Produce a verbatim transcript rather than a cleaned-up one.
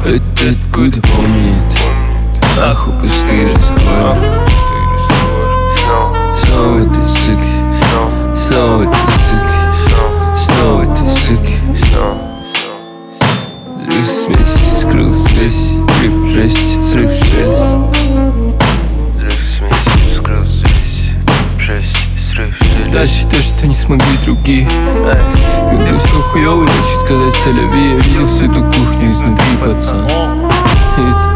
Это откуда помнит? Ах, пустые разговоры. Снова ты, сука, снова ты, сука, снова ты, сука. Взрыв смеси, скрыл связь, гриб жесть, срыв шелест. Взрыв смеси, скрыл связь, жесть, срыв шелест. Да, считаю, что не смогли другие. Когда все хуёво, хочет сказать соляви. Я видел всю эту кухню изнутри, пацан. И это